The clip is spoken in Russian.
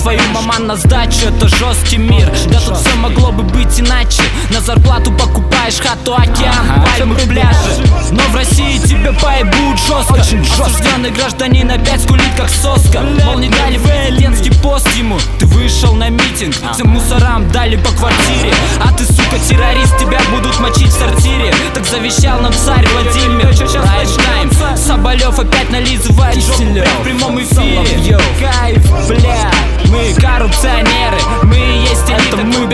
твою маман на сдачу, это жесткий мир. Да тут все могло бы быть иначе. На зарплату покупаешь хату, океан, пальмы, пляжи. Но в России тебя поебут жестко. Осужденный гражданин опять скулит как соска. Мол, не дали президентский пост ему. Ты вышел на митинг, всем мусорам дали по квартире. А ты, сука, террорист, тебя будут мочить в сортире. Так завещал нам царь Владимир. Прайм-тайм, Соболев опять нализывает жопу в прямом эфире. Кайф, бля, мы коррупционеры, мы есть элита, мы